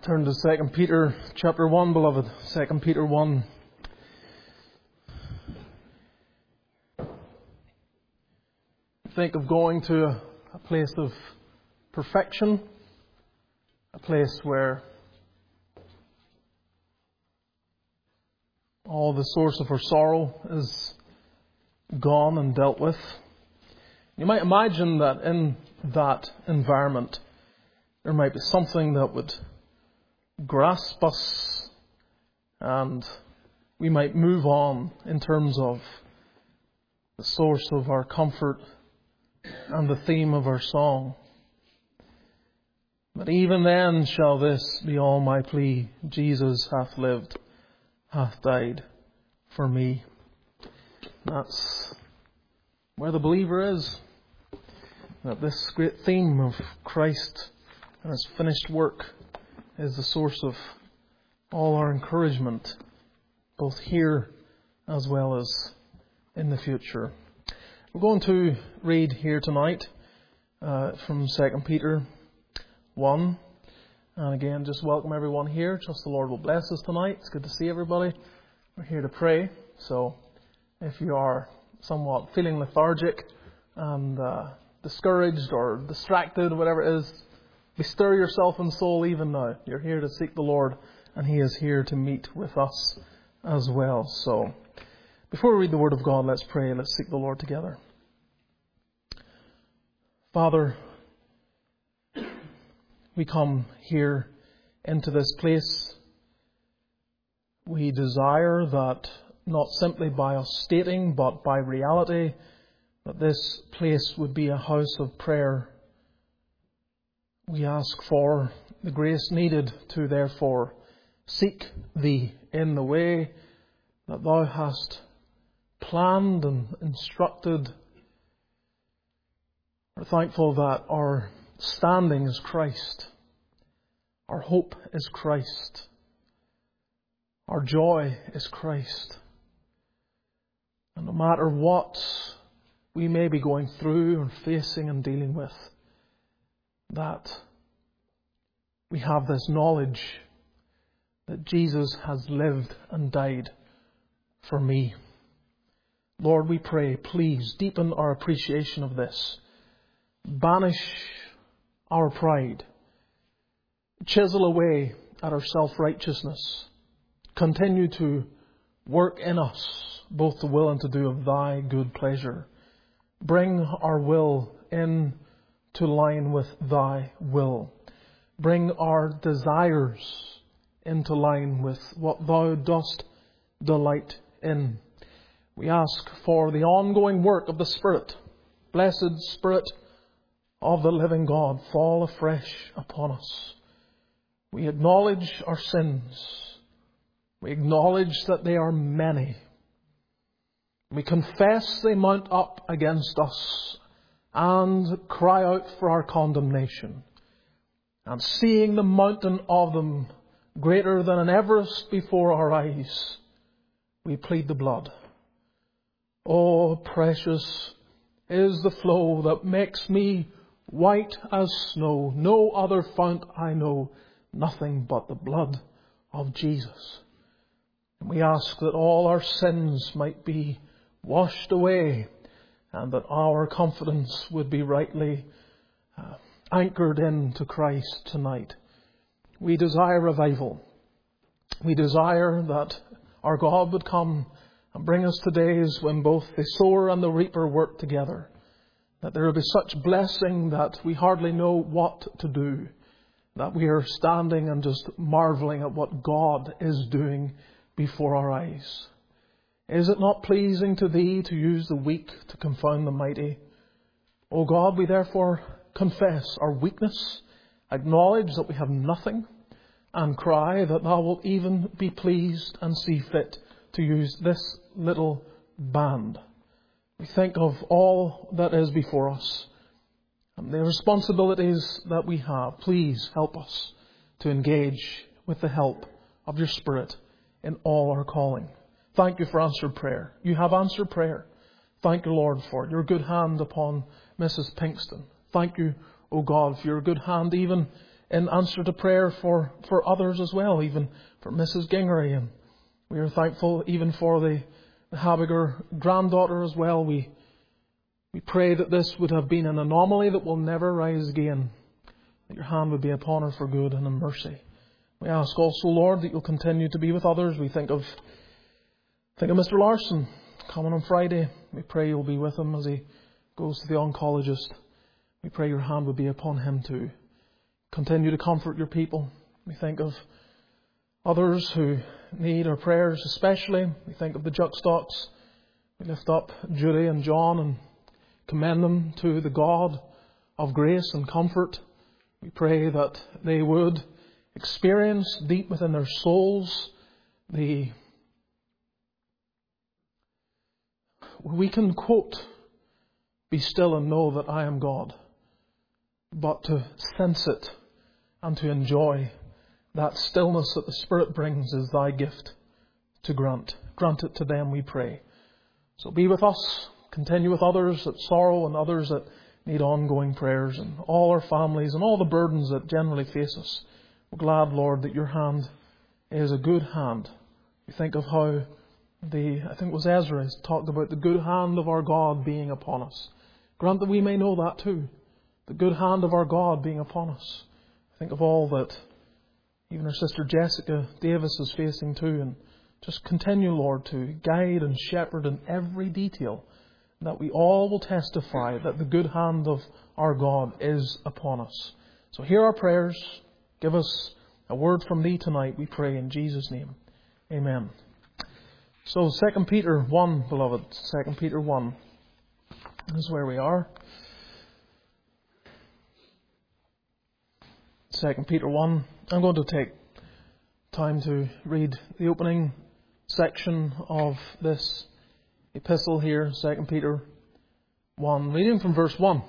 Turn to 2 Peter chapter 1, beloved. 2 Peter 1. Think of going to a place of perfection, a place where all the source of our sorrow is gone and dealt with. You might imagine that in that environment there might be something that would grasp us and we might move on in terms of the source of our comfort and the theme of our song. But even then shall this be all my plea: Jesus hath lived, hath died for me. That's where the believer is. That this great theme of Christ and His finished work is the source of all our encouragement, both here as well as in the future. We're going to read here tonight from 2 Peter 1. And again, just welcome everyone here. Trust the Lord will bless us tonight. It's good to see everybody. We're here to pray. So if you are somewhat feeling lethargic and discouraged or distracted, whatever it is, bestir yourself in soul even now. You're here to seek the Lord, and He is here to meet with us as well. So before we read the Word of God, let's pray. Let's seek the Lord together. Father, we come here into this place. We desire that not simply by us stating, but by reality, that this place would be a house of prayer. We ask for the grace needed to therefore seek Thee in the way that Thou hast planned and instructed. We're thankful that our standing is Christ. Our hope is Christ. Our joy is Christ. And no matter what we may be going through and facing and dealing with, that we have this knowledge that Jesus has lived and died for me. Lord, we pray, please deepen our appreciation of this. Banish our pride. Chisel away at our self-righteousness. Continue to work in us both to will and to do of Thy good pleasure. Bring our will in to line with Thy will. Bring our desires into line with what Thou dost delight in. We ask for the ongoing work of the Spirit. Blessed Spirit of the living God, fall afresh upon us. We acknowledge our sins. We acknowledge that they are many. We confess they mount up against us and cry out for our condemnation. And seeing the mountain of them greater than an Everest before our eyes, we plead the blood. Oh, precious is the flow that makes me white as snow. No other fount I know, nothing but the blood of Jesus. And we ask that all our sins might be washed away, and that our confidence would be rightly anchored into Christ tonight. We desire revival. We desire that our God would come and bring us to days when both the sower and the reaper work together. That there will be such blessing that we hardly know what to do. That we are standing and just marveling at what God is doing before our eyes. Is it not pleasing to Thee to use the weak to confound the mighty? O God, we therefore confess our weakness, acknowledge that we have nothing, and cry that Thou wilt even be pleased and see fit to use this little band. We think of all that is before us and the responsibilities that we have. Please help us to engage with the help of Your Spirit in all our calling. Thank You for answered prayer. You have answered prayer. Thank You, Lord, for Your good hand upon Mrs. Pinkston. Thank You, O God, for Your good hand even in answer to prayer for others as well, even for Mrs. Gingery. And we are thankful even for the Habiger granddaughter as well. We pray that this would have been an anomaly that will never rise again, that your hand would be upon her for good and in mercy. We ask also, Lord, that you'll continue to be with others. We think of Mr. Larson coming on Friday. We pray you'll be with him as he goes to the oncologist. We pray your hand would be upon him too. Continue to comfort your people. We think of others who need our prayers especially. We think of the Juxstocks. We lift up Judy and John and commend them to the God of grace and comfort. We pray that they would experience deep within their souls we can quote, "Be still and know that I am God," but to sense it and to enjoy that stillness that the Spirit brings is thy gift to grant. Grant it to them, we pray. So be with us. Continue with others that sorrow and others that need ongoing prayers, and all our families and all the burdens that generally face us. We're glad, Lord, that your hand is a good hand. We think of how I think it was Ezra talked about the good hand of our God being upon us. Grant that we may know that too. The good hand of our God being upon us. Think of all that even our sister Jessica Davis is facing too, and just continue, Lord, to guide and shepherd in every detail, that we all will testify that the good hand of our God is upon us. So hear our prayers. Give us a word from thee tonight, we pray in Jesus' name. Amen. So 2 Peter 1, beloved. 2 Peter 1. This is where we are. 2 Peter 1. I'm going to take time to read the opening section of this epistle here, 2 Peter 1, reading from verse 1.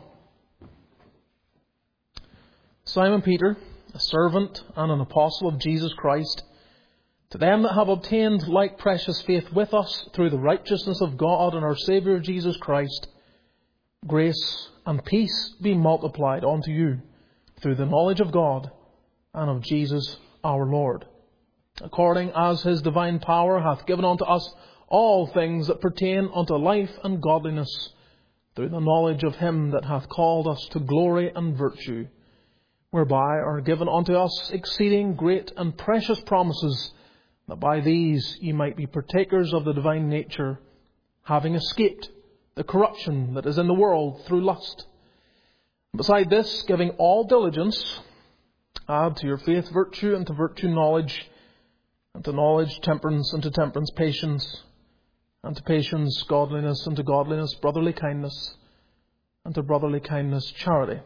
Simon Peter, a servant and an apostle of Jesus Christ, to them that have obtained like precious faith with us through the righteousness of God and our Saviour Jesus Christ, grace and peace be multiplied unto you through the knowledge of God and of Jesus our Lord, according as his divine power hath given unto us all things that pertain unto life and godliness, through the knowledge of him that hath called us to glory and virtue, whereby are given unto us exceeding great and precious promises, that by these ye might be partakers of the divine nature, having escaped the corruption that is in the world through lust. Beside this, giving all diligence, add to your faith virtue, and to virtue knowledge, and to knowledge temperance, and to temperance patience, and to patience godliness, and to godliness brotherly kindness, and to brotherly kindness charity.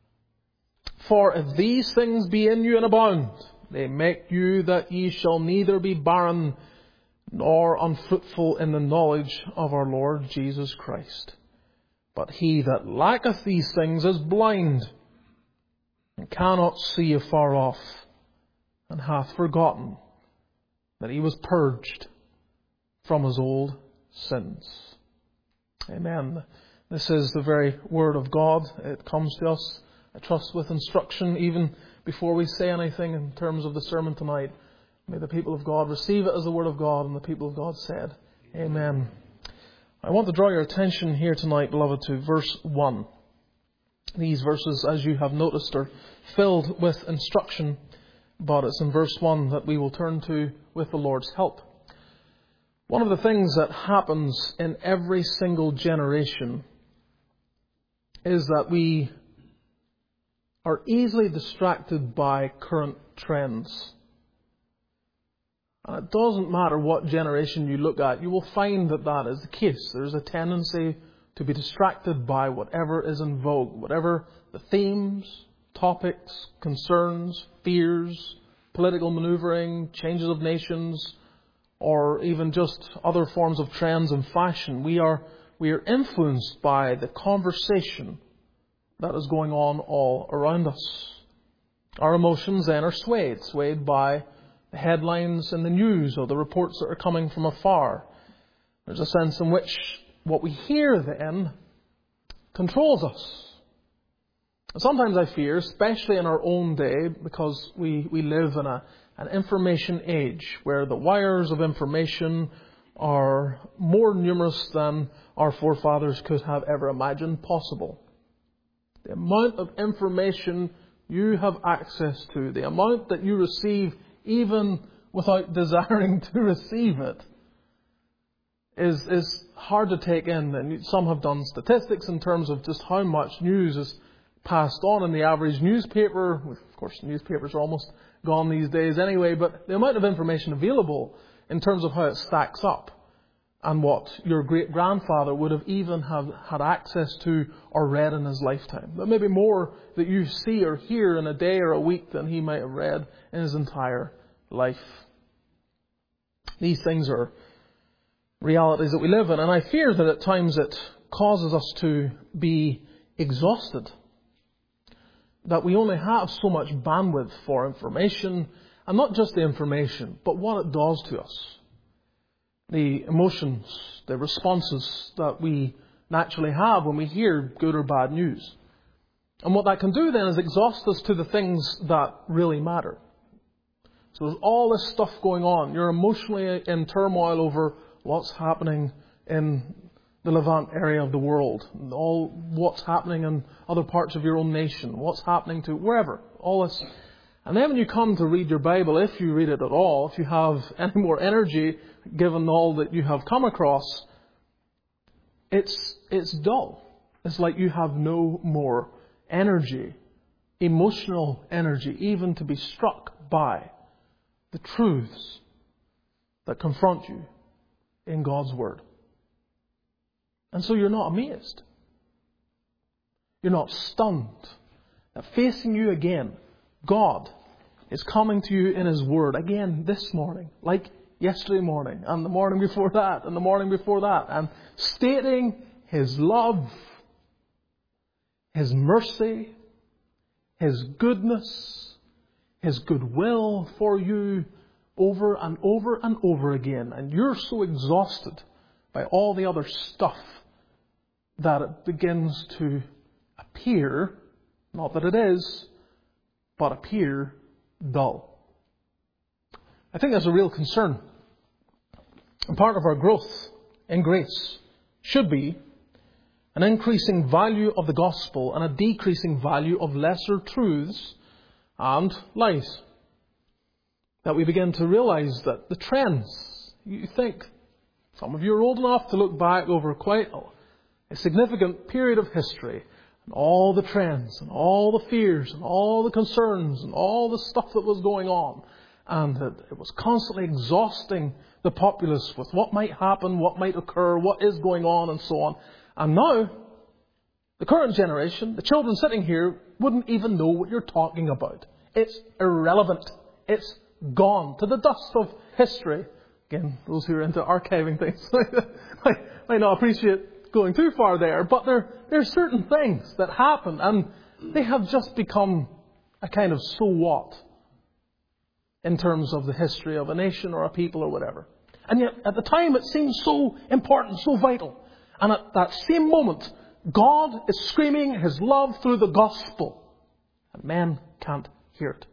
For if these things be in you and abound, they make you that ye shall neither be barren nor unfruitful in the knowledge of our Lord Jesus Christ. But he that lacketh these things is blind, and cannot see afar off, and hath forgotten that he was purged from his old sins. Amen. This is the very word of God. It comes to us, I trust, with instruction even before we say anything in terms of the sermon tonight. May the people of God receive it as the word of God, and the people of God said, Amen. I want to draw your attention here tonight, beloved, to verse 1. These verses, as you have noticed, are filled with instruction, but it's in verse 1 that we will turn to with the Lord's help. One of the things that happens in every single generation is that we are easily distracted by current trends. And it doesn't matter what generation you look at, you will find that that is the case. There's a tendency to be distracted by whatever is in vogue, whatever the themes, topics, concerns, fears, political maneuvering, changes of nations, or even just other forms of trends and fashion. We are influenced by the conversation that is going on all around us. Our emotions then are swayed by the headlines in the news or the reports that are coming from afar. There's a sense in which what we hear then controls us. And sometimes I fear, especially in our own day, because we live in an information age where the wires of information are more numerous than our forefathers could have ever imagined possible. The amount of information you have access to, the amount that you receive even without desiring to receive it, is hard to take in. And some have done statistics in terms of just how much news is passed on in the average newspaper. Of course, newspapers are almost gone these days anyway, but the amount of information available in terms of how it stacks up and what your great-grandfather would have even had access to or read in his lifetime. But maybe more that you see or hear in a day or a week than he might have read in his entire life. These things are realities that we live in, and I fear that at times it causes us to be exhausted. That we only have so much bandwidth for information, and not just the information, but what it does to us. The emotions, the responses that we naturally have when we hear good or bad news. And what that can do then is exhaust us to the things that really matter. So there's all this stuff going on. You're emotionally in turmoil over what's happening in the Levant area of the world, all what's happening in other parts of your own nation, what's happening to wherever, all this. And then when you come to read your Bible, if you read it at all, if you have any more energy given all that you have come across, it's dull. It's like you have no more energy, emotional energy, even to be struck by the truths that confront you in God's Word. And so you're not amazed. You're not stunned that facing you again, God is coming to you in His Word again this morning, like yesterday morning, and the morning before that, and the morning before that, and stating His love, His mercy, His goodness, His goodwill for you over and over and over again. And you're so exhausted by all the other stuff that it begins to appear, not that it is, but appear dull. I think that's a real concern. And part of our growth in grace should be an increasing value of the gospel and a decreasing value of lesser truths and lies. That we begin to realize that the trends, you think, some of you are old enough to look back over quite a significant period of history, and all the trends, and all the fears, and all the concerns, and all the stuff that was going on, and that it was constantly exhausting the populace with what might happen, what might occur, what is going on, and so on. And now, the current generation, the children sitting here, wouldn't even know what you're talking about. It's irrelevant. It's gone to the dust of history. Again, those who are into archiving things might not appreciate going too far there, but there are certain things that happen, and they have just become a kind of so what in terms of the history of a nation or a people or whatever. And yet, at the time, it seemed so important, so vital. And at that same moment, God is screaming His love through the gospel, and men can't hear it.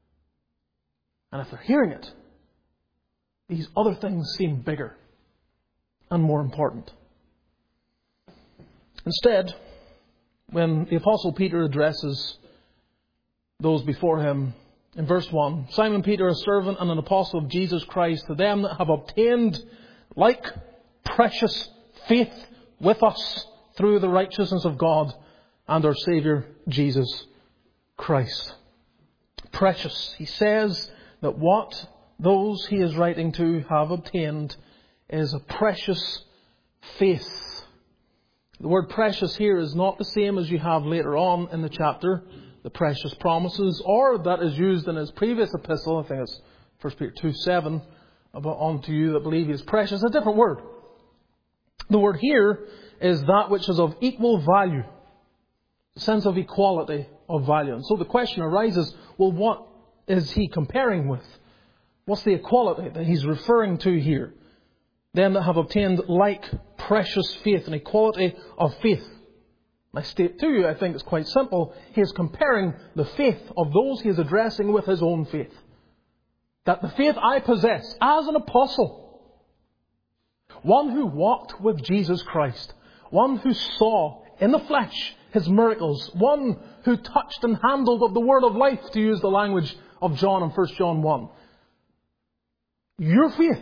And if they're hearing it, these other things seem bigger and more important. Instead, when the Apostle Peter addresses those before him, in verse 1, Simon Peter, a servant and an apostle of Jesus Christ, to them that have obtained like precious faith with us through the righteousness of God and our Saviour Jesus Christ. Precious. He says that what those he is writing to have obtained is a precious faith. The word precious here is not the same as you have later on in the chapter, the precious promises, or that is used in his previous epistle, I think it's 1 Peter 2:7, about unto you that believe he is precious. A different word. The word here is that which is of equal value, the sense of equality of value. And so the question arises, well, what is he comparing with? What's the equality that he's referring to here? Them that have obtained like precious faith, an equality of faith. I state to you, I think it's quite simple. He is comparing the faith of those he is addressing with his own faith. That the faith I possess as an apostle, one who walked with Jesus Christ, one who saw in the flesh his miracles, one who touched and handled of the word of life, to use the language of John in 1 John 1. Your faith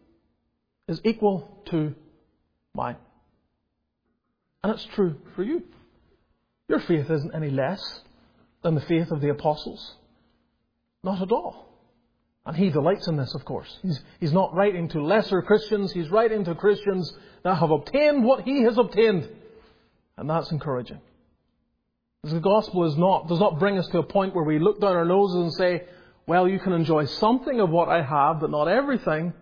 is equal to mine. And it's true for you. Your faith isn't any less than the faith of the apostles. Not at all. And he delights in this, of course. He's not writing to lesser Christians. He's writing to Christians that have obtained what he has obtained. And that's encouraging. The gospel does not bring us to a point where we look down our noses and say, well, you can enjoy something of what I have, but not everything.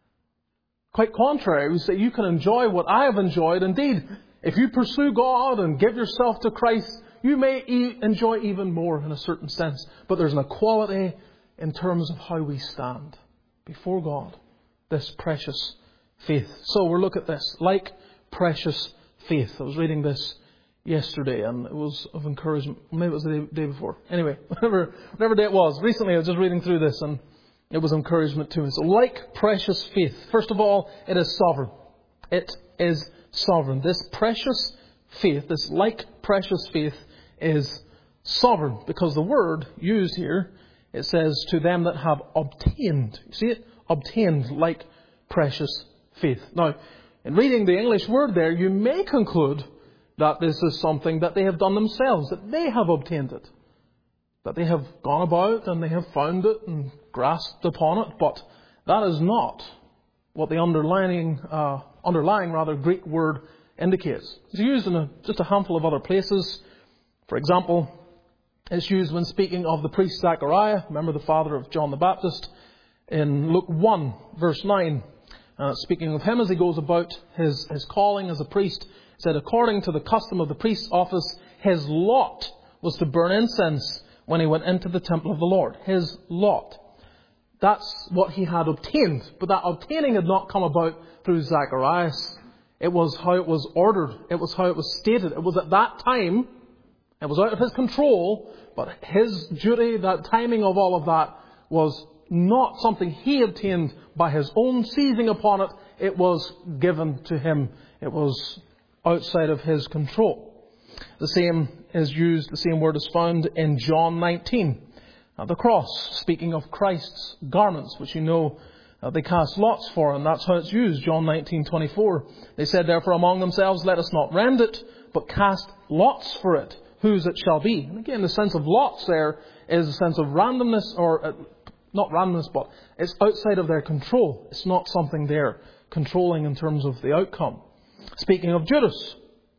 Quite contrary, we say you can enjoy what I have enjoyed. Indeed, if you pursue God and give yourself to Christ, you may enjoy even more in a certain sense. But there's an equality in terms of how we stand before God. This precious faith. So we'll look at this. Like precious faith. I was reading this yesterday and it was of encouragement. Maybe it was the day before. Anyway, whatever day it was. Recently I was just reading through this and it was encouragement to me. So like precious faith. First of all, it is sovereign. It is sovereign. This precious faith, this like precious faith is sovereign. Because the word used here, it says to them that have obtained. You see it? Obtained like precious faith. Now, in reading the English word there, you may conclude that this is something that they have done themselves, that they have obtained it. That they have gone about and they have found it and grasped upon it. But that is not what the underlying Greek word indicates. It's used in just a handful of other places. For example, it's used when speaking of the priest Zechariah, remember the father of John the Baptist, in Luke 1, verse 9. Speaking of him as he goes about his calling as a priest, it said, according to the custom of the priest's office, his lot was to burn incense when he went into the temple of the Lord. His lot. That's what he had obtained. But that obtaining had not come about through Zacharias. It was how it was ordered. It was how it was stated. It was at that time. It was out of his control. But his duty, that timing of all of that, was not something he obtained by his own seizing upon it. It was given to him. It was outside of his control. The same word is found in John 19. At the cross, speaking of Christ's garments, which you know they cast lots for, and that's how it's used. John 19:24. They said, therefore among themselves, let us not rend it, but cast lots for it, whose it shall be. And again, the sense of lots there is a sense of randomness, or not randomness, but it's outside of their control. It's not something they're controlling in terms of the outcome. Speaking of Judas,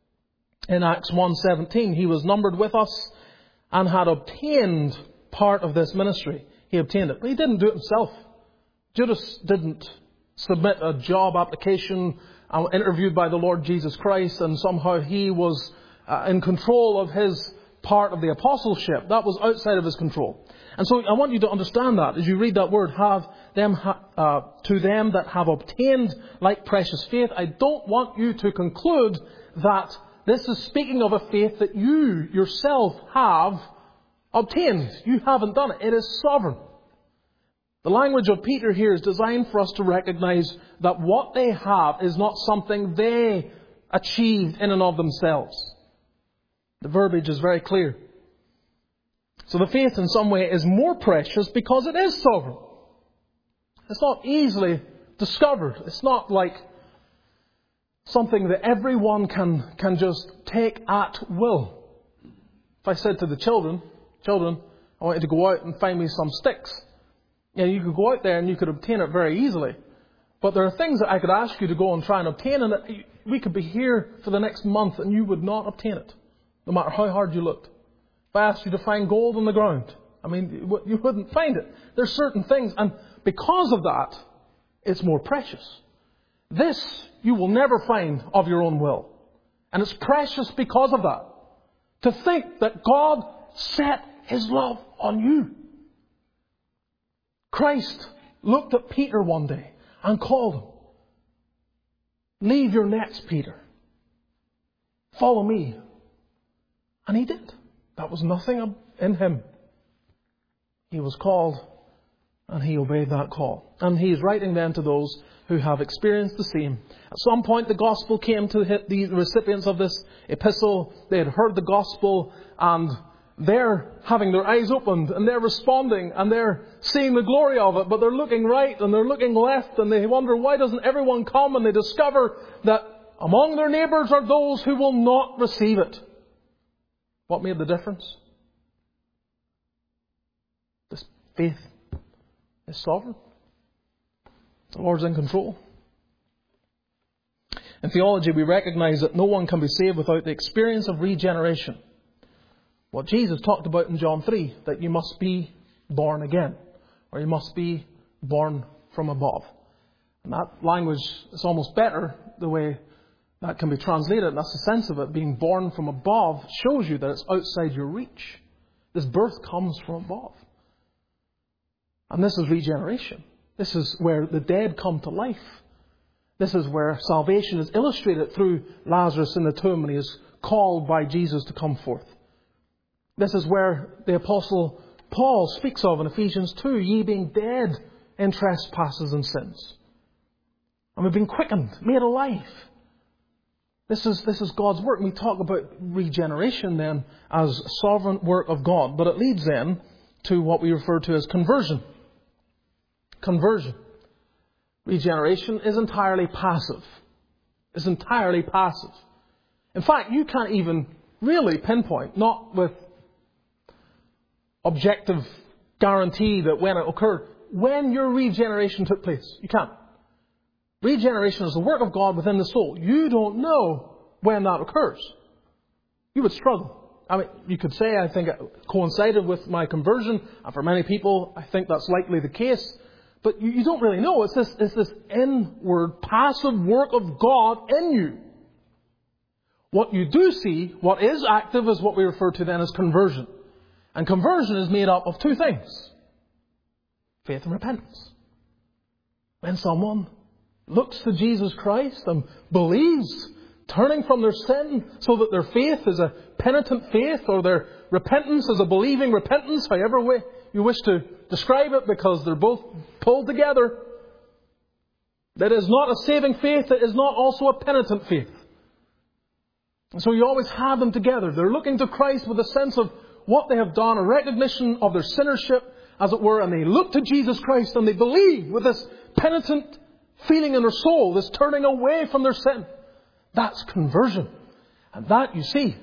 in Acts 1:17, he was numbered with us and had obtained part of this ministry. He obtained it. But he didn't do it himself. Judas didn't submit a job application interviewed by the Lord Jesus Christ and somehow he was in control of his part of the apostleship. That was outside of his control. And so I want you to understand that as you read that word, to them that have obtained like precious faith. I don't want you to conclude that this is speaking of a faith that you yourself have obtained. You haven't done it. It is sovereign. The language of Peter here is designed for us to recognize that what they have is not something they achieved in and of themselves. The verbiage is very clear. So the faith in some way is more precious because it is sovereign. It's not easily discovered. It's not like something that everyone can just take at will. If I said to the children, I want you to go out and find me some sticks. You could go out there and you could obtain it very easily. But there are things that I could ask you to go and try and obtain, and we could be here for the next month and you would not obtain it, no matter how hard you looked. If I asked you to find gold on the ground, you wouldn't find it. There's certain things, and because of that, it's more precious. This you will never find of your own will. And it's precious because of that. To think that God set His love on you. Christ looked at Peter one day and called him. Leave your nets, Peter. Follow me. And he did. That was nothing in him. He was called and he obeyed that call. And he is writing then to those who have experienced the same. At some point the gospel came to the recipients of this epistle. They had heard the gospel and they're having their eyes opened and they're responding and they're seeing the glory of it, but they're looking right and they're looking left and they wonder, why doesn't everyone come? And they discover that among their neighbours are those who will not receive it. What made the difference? This faith is sovereign. The Lord's in control. In theology, we recognise that no one can be saved without the experience of regeneration. What Jesus talked about in John 3, that you must be born again, or you must be born from above. And that language is almost better, the way that can be translated, and that's the sense of it. Being born from above shows you that it's outside your reach. This birth comes from above. And this is regeneration. This is where the dead come to life. This is where salvation is illustrated through Lazarus in the tomb when he is called by Jesus to come forth. This is where the Apostle Paul speaks of in Ephesians 2, ye being dead in trespasses and sins. And we've been quickened, made alive. This is God's work. And we talk about regeneration then as a sovereign work of God. But it leads then to what we refer to as conversion. Conversion. Regeneration is entirely passive. It's entirely passive. In fact, you can't even really pinpoint, not with objective guarantee that when it occurred, when your regeneration took place. You can't. Regeneration is the work of God within the soul. You don't know when that occurs. You would struggle. I mean, you could say, I think it coincided with my conversion, and for many people, I think that's likely the case. But you don't really know. It's this inward, passive work of God in you. What you do see, what is active, is what we refer to then as conversion. And conversion is made up of two things. Faith and repentance. When someone looks to Jesus Christ and believes, turning from their sin so that their faith is a penitent faith, or their repentance is a believing repentance, however way you wish to describe it, because they're both pulled together. That is not a saving faith, that is not also a penitent faith. And so you always have them together. They're looking to Christ with a sense of what they have done, a recognition of their sinnership, as it were, and they look to Jesus Christ and they believe with this penitent feeling in their soul, this turning away from their sin. That's conversion. And that you see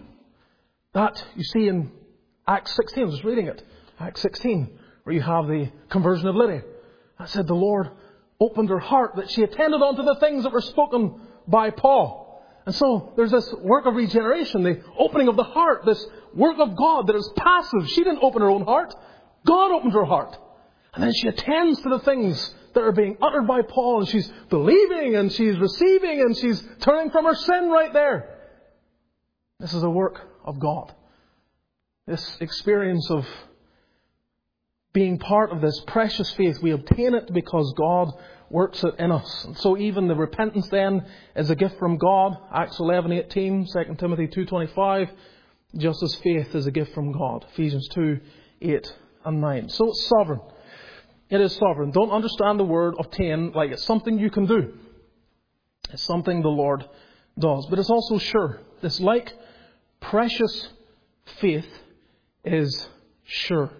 in Acts 16. I was reading it. Acts 16, where you have the conversion of Lydia. I said the Lord opened her heart that she attended unto the things that were spoken by Paul. And so there's this work of regeneration, the opening of the heart, this work of God that is passive. She didn't open her own heart. God opened her heart. And then she attends to the things that are being uttered by Paul, and she's believing and she's receiving and she's turning from her sin right there. This is a work of God. This experience of being part of this precious faith, we obtain it because God works it in us. And so even the repentance then is a gift from God. Acts 11:18, 2 Timothy 2:25, just as faith is a gift from God. Ephesians 2:8 and 9. So it's sovereign. It is sovereign. Don't understand the word obtain like it's something you can do. It's something the Lord does. But it's also sure. This like precious faith is sure.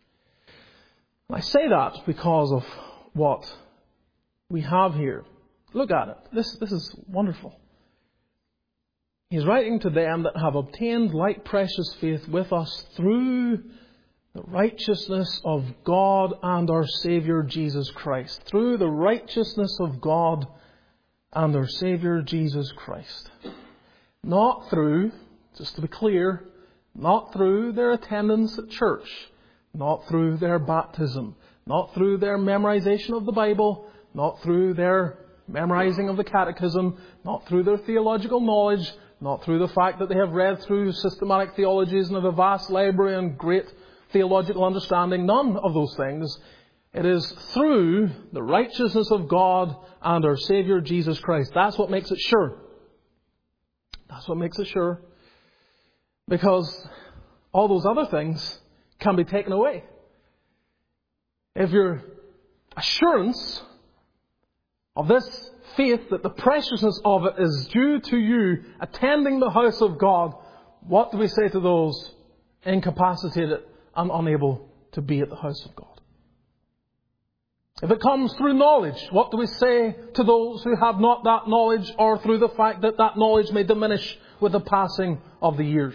I say that because of what we have here. Look at it. This is wonderful. He's writing to them that have obtained like precious faith with us through the righteousness of God and our Saviour Jesus Christ. Through the righteousness of God and our Saviour Jesus Christ. Not through, just to be clear, not through their attendance at church. Not through their baptism. Not through their memorization of the Bible. Not through their memorizing of the catechism. Not through their theological knowledge. Not through the fact that they have read through systematic theologies and have a vast library and great theological understanding. None of those things. It is through the righteousness of God and our Saviour Jesus Christ. That's what makes it sure. That's what makes it sure. Because all those other things can be taken away. If your assurance of this faith, that the preciousness of it is due to you attending the house of God, what do we say to those incapacitated and unable to be at the house of God? If it comes through knowledge, what do we say to those who have not that knowledge, or through the fact that that knowledge may diminish with the passing of the years?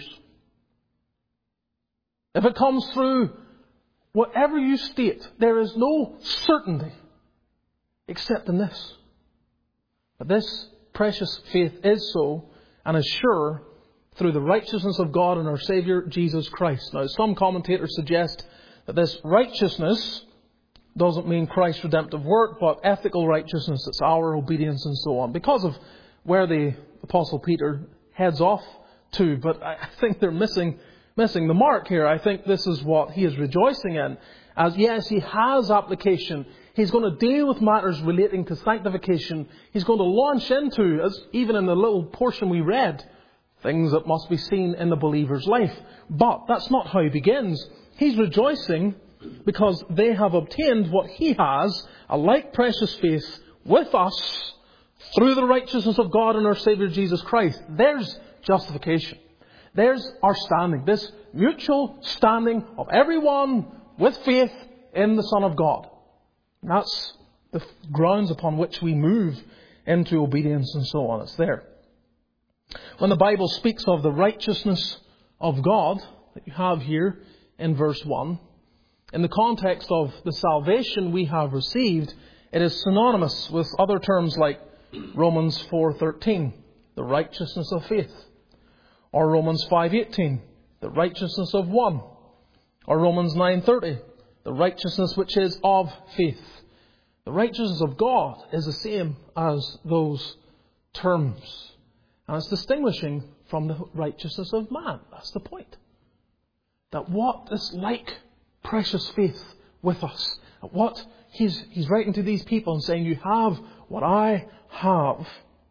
If it comes through whatever you state, there is no certainty except in this. But this precious faith is so, and is sure, through the righteousness of God and our Saviour Jesus Christ. Now, some commentators suggest that this righteousness doesn't mean Christ's redemptive work, but ethical righteousness. It's our obedience and so on, because of where the Apostle Peter heads off to. But I think they're missing the mark here. I think this is what he is rejoicing in. As yes, he has application. He's going to deal with matters relating to sanctification. He's going to launch into, as even in the little portion we read, things that must be seen in the believer's life. But that's not how he begins. He's rejoicing because they have obtained what he has, a like precious faith, with us through the righteousness of God and our Saviour Jesus Christ. There's justification. There's our standing. This mutual standing of everyone with faith in the Son of God. And that's the grounds upon which we move into obedience and so on. It's there. When the Bible speaks of the righteousness of God that you have here in verse 1, in the context of the salvation we have received, it is synonymous with other terms like Romans 4:13, the righteousness of faith, or Romans 5:18, the righteousness of one, or Romans 9:30, the righteousness which is of faith. The righteousness of God is the same as those terms. And it's distinguishing from the righteousness of man. That's the point. That what is like precious faith with us, what he's writing to these people and saying, you have what I have,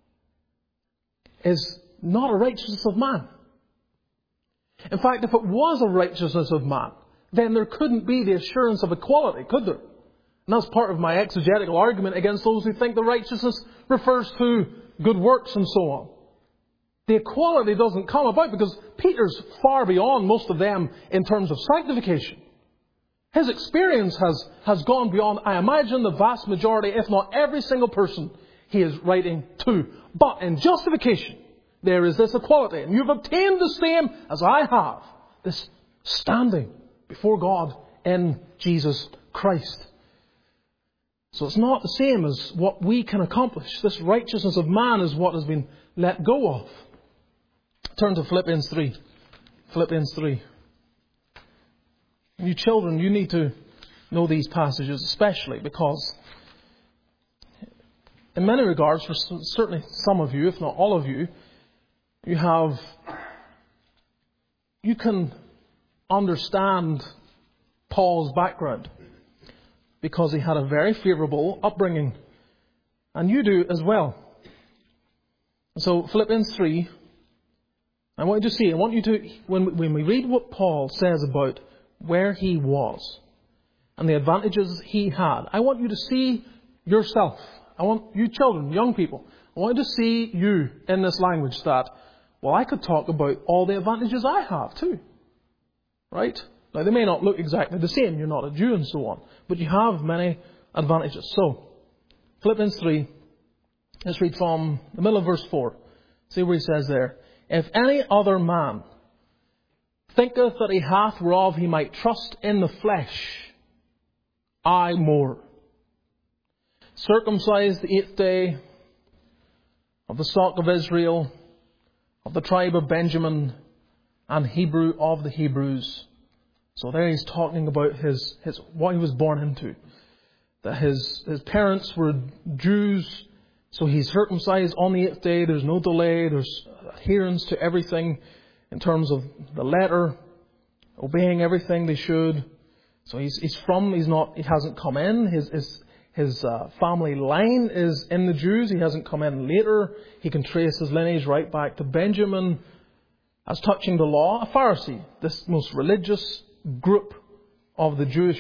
is not a righteousness of man. In fact, if it was a righteousness of man, then there couldn't be the assurance of equality, could there? And that's part of my exegetical argument against those who think the righteousness refers to good works and so on. The equality doesn't come about because Peter's far beyond most of them in terms of sanctification. His experience has gone beyond, I imagine, the vast majority, if not every single person he is writing to. But in justification, there is this equality. And you've obtained the same as I have. This standing before God in Jesus Christ. So it's not the same as what we can accomplish. This righteousness of man is what has been let go of. Turn to Philippians 3. Philippians 3. You children, you need to know these passages especially because in many regards, for certainly some of you, if not all of you, you can understand Paul's background because he had a very favourable upbringing. And you do as well. So Philippians 3, I want you to see, when we read what Paul says about where he was and the advantages he had, I want you to see yourself. I want you children, young people, I want you to see you in this language that, well, I could talk about all the advantages I have too. Right? Now, they may not look exactly the same. You're not a Jew and so on. But you have many advantages. So, Philippians 3, let's read from the middle of verse 4. See where he says there, if any other man thinketh that he hath whereof he might trust in the flesh, I more. Circumcised the 8th day, of the stock of Israel, of the tribe of Benjamin, and Hebrew of the Hebrews. So there he's talking about his what he was born into. That his parents were Jews, so he's circumcised on the 8th day. There's no delay. There's adherence to everything in terms of the letter, obeying everything they should. So he hasn't come in. His family line is in the Jews. He hasn't come in later. He can trace his lineage right back to Benjamin. As touching the law, a Pharisee, this most religious group of the Jewish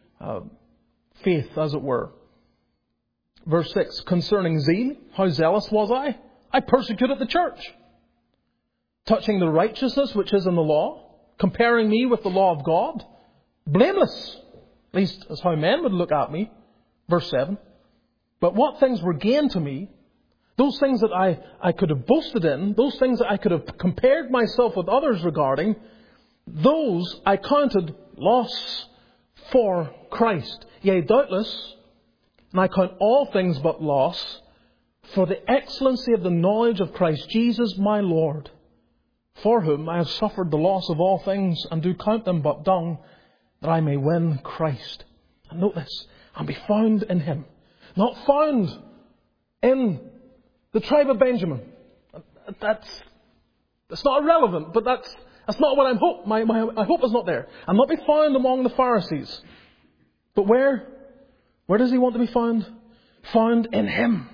faith, as it were. Verse 6, concerning zeal, how zealous was I? I persecuted the church. Touching the righteousness which is in the law, comparing me with the law of God, blameless, at least as how men would look at me. Verse 7, but what things were gain to me, those things that I could have boasted in, those things that I could have compared myself with others regarding, those I counted loss for Christ. Yea, doubtless, and I count all things but loss for the excellency of the knowledge of Christ Jesus my Lord, for whom I have suffered the loss of all things, and do count them but dung, that I may win Christ. And note this, and be found in Him. Not found in the tribe of Benjamin. That's not irrelevant, but that's not what I hope. My hope is not there. And not be found among the Pharisees. But where? Where does He want to be found? Found in Him.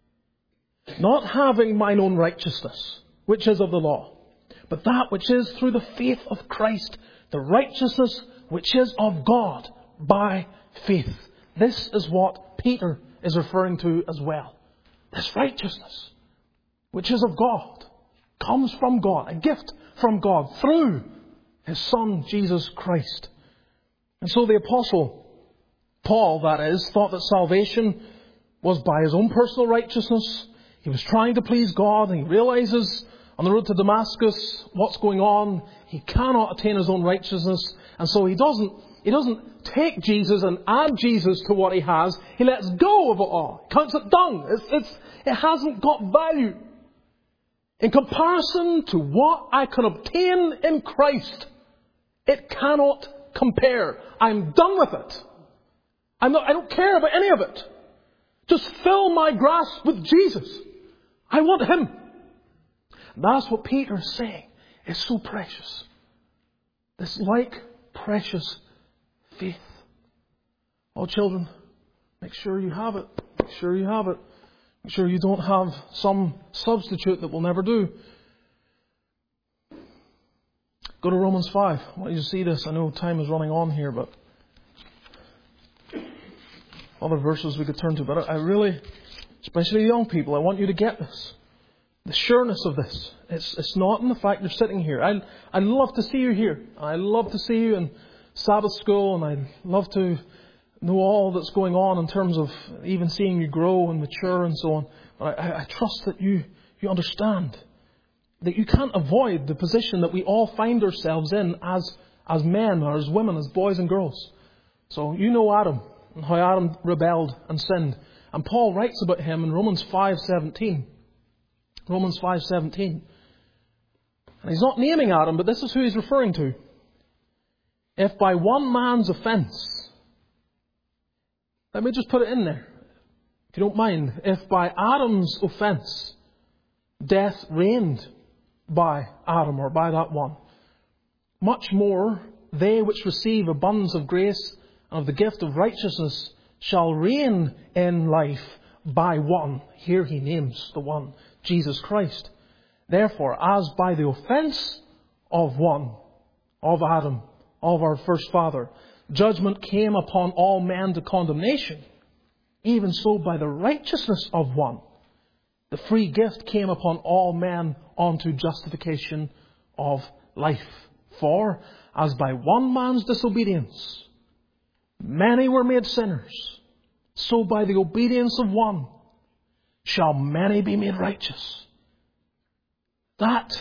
Not having mine own righteousness, which is of the law, but that which is through the faith of Christ, the righteousness which is of God by faith. This is what Peter is referring to as well. This righteousness, which is of God, comes from God, a gift from God through His Son, Jesus Christ. And so the Apostle Paul, that is, thought that salvation was by his own personal righteousness. He was trying to please God, and he realizes on the road to Damascus what's going on. He cannot attain his own righteousness, and so he doesn't take Jesus and add Jesus to what he has. He lets go of it all. Counts it dung. It hasn't got value. In comparison to what I can obtain in Christ, it cannot compare. I'm done with it. I don't care about any of it. Just fill my grasp with Jesus. I want Him. And that's what Peter is saying. It's so precious. This like precious faith. Oh, children, make sure you have it. Make sure you have it. Make sure you don't have some substitute that will never do. Go to Romans 5. I want you to see this. I know time is running on here, but other verses we could turn to. But I really, especially young people, I want you to get this. The sureness of this. It's not in the fact you're sitting here. I'd love to see you here. I love to see you in Sabbath school, and I'd love to know all that's going on in terms of even seeing you grow and mature and so on. But I trust that you understand that you can't avoid the position that we all find ourselves in as men or as women, as boys and girls. So you know Adam and how Adam rebelled and sinned. And Paul writes about him in Romans 5:17. Romans 5:17. And he's not naming Adam, but this is who he's referring to. If by one man's offence, let me just put it in there, if you don't mind. If by Adam's offence, death reigned by Adam or by that one, much more they which receive abundance of grace and of the gift of righteousness shall reign in life by one. Here he names the one, Jesus Christ. Therefore, as by the offence of one, of Adam, of our first father, judgment came upon all men to condemnation, even so by the righteousness of one, the free gift came upon all men unto justification of life. For, as by one man's disobedience many were made sinners, so by the obedience of one shall many be made righteous. That,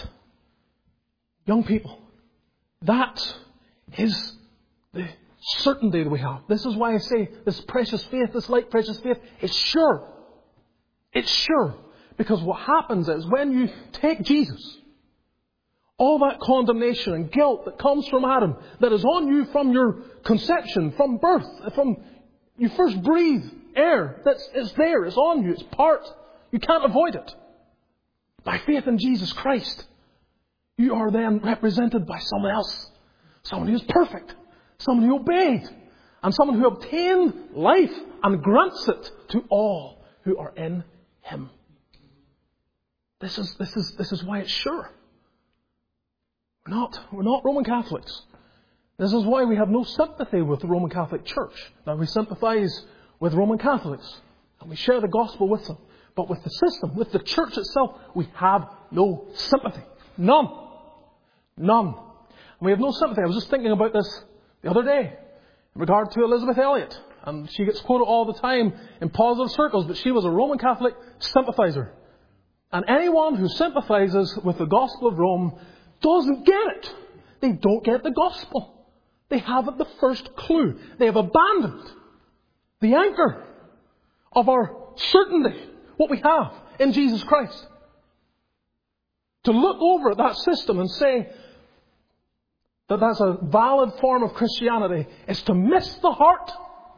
young people, that is the certainty that we have. This is why I say this precious faith, this light precious faith, is sure. It's sure. Because what happens is when you take Jesus, all that condemnation and guilt that comes from Adam, that is on you from your conception, from birth, from you first breathe air, it's there, it's on you, it's part. You can't avoid it. By faith in Jesus Christ, you are then represented by someone else. Someone who is perfect. Someone who obeyed. And someone who obtained life and grants it to all who are in Him. This is why it's sure. We're not Roman Catholics. This is why we have no sympathy with the Roman Catholic Church. Now, we sympathize with Roman Catholics, and we share the gospel with them. But with the system, with the church itself, we have no sympathy. None. And we have no sympathy. I was just thinking about this the other day in regard to Elizabeth Elliot. And she gets quoted all the time in positive circles, but she was a Roman Catholic sympathizer. And anyone who sympathizes with the gospel of Rome doesn't get it. They don't get the gospel. They haven't the first clue. They have abandoned the anchor of our certainty, what we have in Jesus Christ. To look over at that system and say that that's a valid form of Christianity is to miss the heart.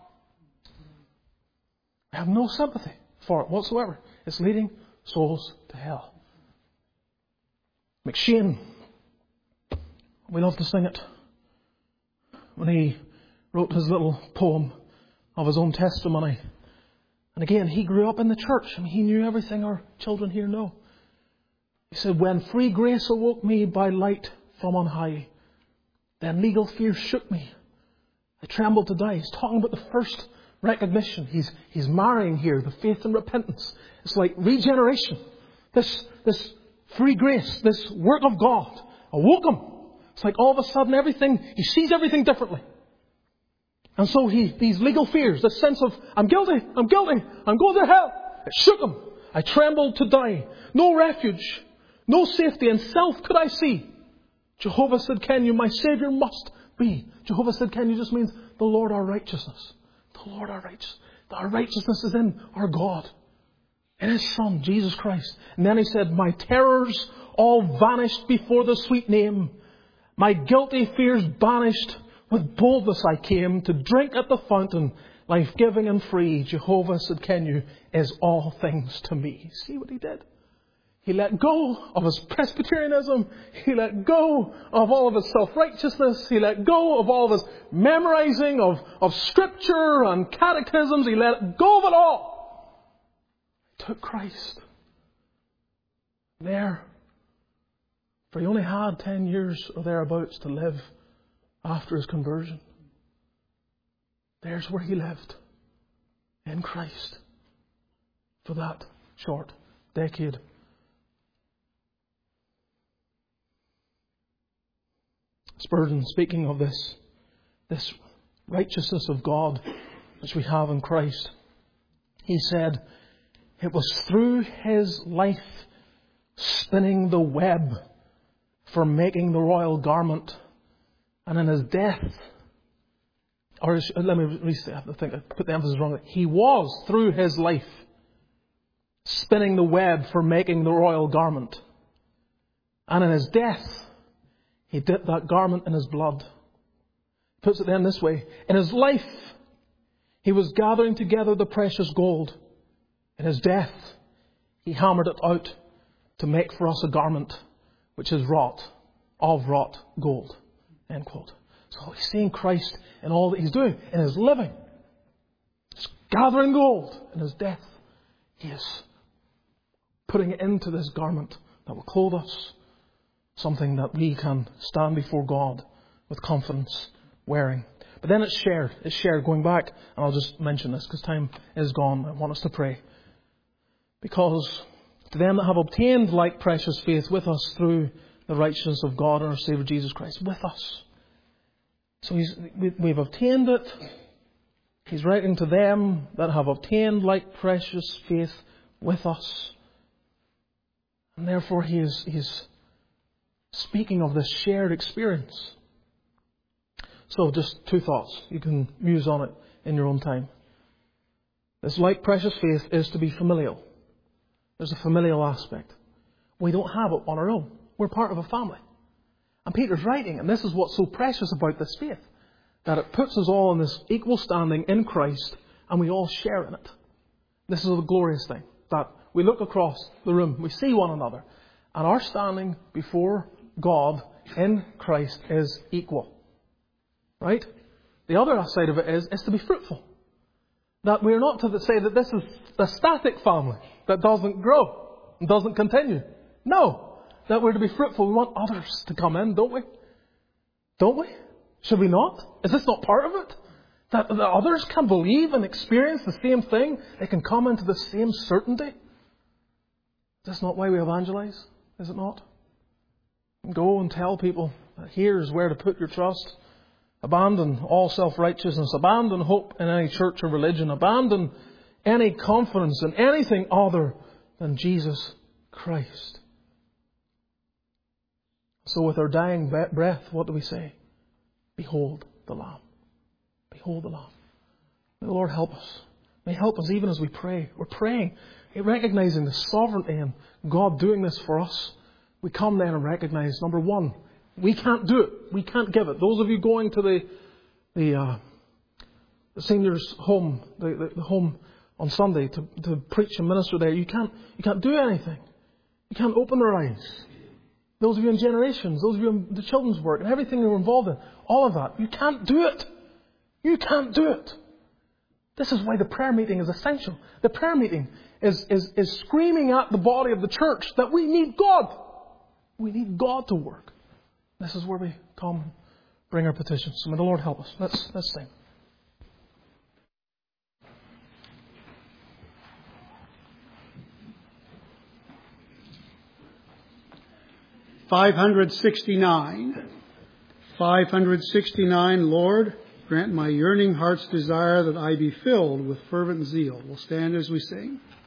I have no sympathy for it whatsoever. It's leading souls to hell. McShane, we love to sing it. When he wrote his little poem of his own testimony. And again, he grew up in the church. I mean, he knew everything our children here know. He said, when free grace awoke me by light from on high, then legal fear shook me. I trembled to die. He's talking about the first recognition. He's marrying here the faith and repentance. It's like regeneration. This free grace, this work of God awoke him. It's like all of a sudden he sees everything differently. And so these legal fears, this sense of, I'm guilty, I'm going to hell. It shook him. I trembled to die. No refuge, no safety in self could I see. Jehovah said, "Can you, my Saviour must be." Jehovah said, "Can you" just means the Lord our righteousness. The Lord our righteousness. Our righteousness is in our God, in His Son, Jesus Christ. And then he said, my terrors all vanished before the sweet name. My guilty fears banished, with boldness I came to drink at the fountain, life-giving and free. Jehovah said, "Can you" is all things to me. See what he did? He let go of his Presbyterianism. He let go of all of his self-righteousness. He let go of all of his memorizing of Scripture and catechisms. He let go of it all. He took Christ. There. For he only had 10 years or thereabouts to live after his conversion. There's where he lived. In Christ. For that short decade. Spurgeon, speaking of this righteousness of God which we have in Christ, he said, it was through his life spinning the web for making the royal garment, and in his death, let me restate, I think I put the emphasis wrong. He was, through his life, spinning the web for making the royal garment. And in his death, he dipped that garment in his blood. He puts it then this way. In his life, he was gathering together the precious gold. In his death, he hammered it out to make for us a garment which is wrought gold. End quote. So he's seeing Christ in all that he's doing. In his living, he's gathering gold. In his death, he is putting it into this garment that will clothe us. Something that we can stand before God with confidence wearing. But then it's shared. It's shared. Going back, and I'll just mention this because time is gone. I want us to pray. Because to them that have obtained like precious faith with us through the righteousness of God and our Saviour Jesus Christ, with us. So we've obtained it. He's writing to them that have obtained like precious faith with us. And therefore he's speaking of this shared experience. So just two thoughts. You can muse on it in your own time. This like precious faith is to be familial. There's a familial aspect. We don't have it on our own. We're part of a family. And Peter's writing, and this is what's so precious about this faith, that it puts us all in this equal standing in Christ, and we all share in it. This is a glorious thing, that we look across the room, we see one another, and our standing before God in Christ is equal. Right? The other side of it is to be fruitful. That we're not to say that this is a static family that doesn't grow and doesn't continue. No. that we're to be fruitful. We want others to come in, don't we? Don't we? Should we not? Is this not part of it? That others can believe and experience the same thing. They can come into the same certainty. Is this not why we evangelize? Is it not? Go and tell people that here's where to put your trust. Abandon all self-righteousness. Abandon hope in any church or religion. Abandon any confidence in anything other than Jesus Christ. So with our dying breath, what do we say? Behold the Lamb. Behold the Lamb. May the Lord help us. May He help us even as we pray. We're praying, recognizing the sovereignty and God doing this for us. We come then and recognize, number one, we can't do it. We can't give it. Those of you going to the seniors' home, the home on Sunday to preach and minister there, you can't do anything. You can't open their eyes. Those of you in generations, those of you in the children's work and everything you're involved in, all of that, you can't do it. You can't do it. This is why the prayer meeting is essential. The prayer meeting is screaming at the body of the church that we need God. We need God to work. This is where we come, bring our petitions. So may the Lord help us. Let's sing. $569. 569, Lord, grant my yearning heart's desire that I be filled with fervent zeal. We'll stand as we sing.